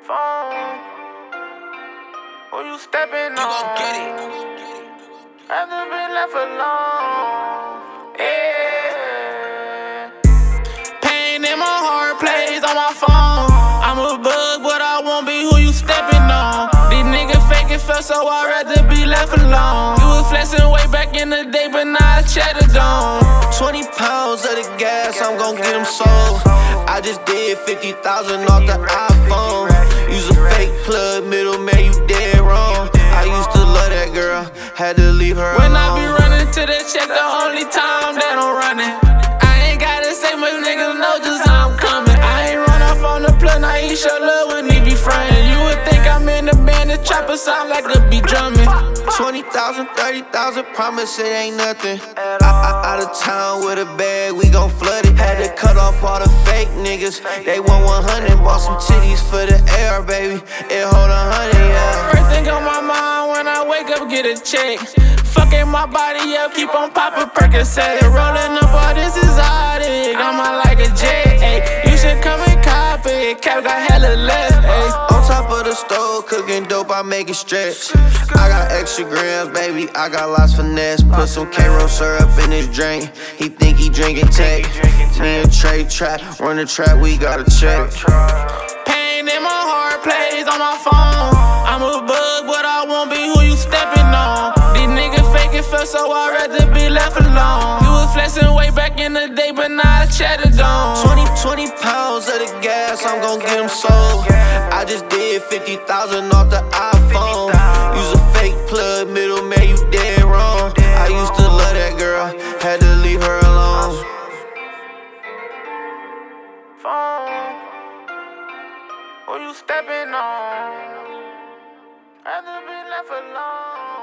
phone. Who you stepping on? You gon' get it. Rather been left alone. Yeah. Pain in my heart plays on my phone. I'm a bug, but I won't be who you stepping on. These niggas fake it felt, so I'd rather be left alone. You was flexing way back in the day, but now it's cheddar gone. 20 pounds of the gas, I'm gon' get them sold. I just did 50,000 off the iPhone. Use a fake plug, middleman, you dead wrong. I used to love that girl, had to leave her When I be alone. running to the check, the only time that I'm running. I ain't gotta say much, niggas know just how I'm coming. I ain't run off on the plug, now he show love when he be frontin'. You would think I'm in the band, the chopper sound like a be drumming. 20,000, 30,000, promise it ain't nothing. Out of town with a bag, we gon' flood it. Had to cut off all the fake niggas. They want 100, bought some titties for the air, baby. It hold 100, yeah. First thing on my mind when I wake up, get a check. Fucking my body up, keep on poppin' Percocet. Rollin' up all this exotic, I'm out like a jet. Ay. You should come and cop it, Cap got hella left. Ay. On top of the stove, cooking dope, I make it stretch. I got extra grams, baby, I got lots finesse. Put some K-Roll syrup in his drink, he think he drinking tech. Me and Trey trap, run the trap, we gotta check. Pain in my heart plays on my phone. I'm a bug, but I won't be who you stepping on. These niggas fake it felt, so I'd rather be left alone. You was flexing way back in the day, but now it's cheddar gone. 20 pounds of the gas, I'm gon' get them sold. I just did 50,000 off the iPhone. Use a fake plug, middleman, you dead wrong. I used to love that girl, had to leave her alone. Phone. Who you stepping on? Rather be left alone.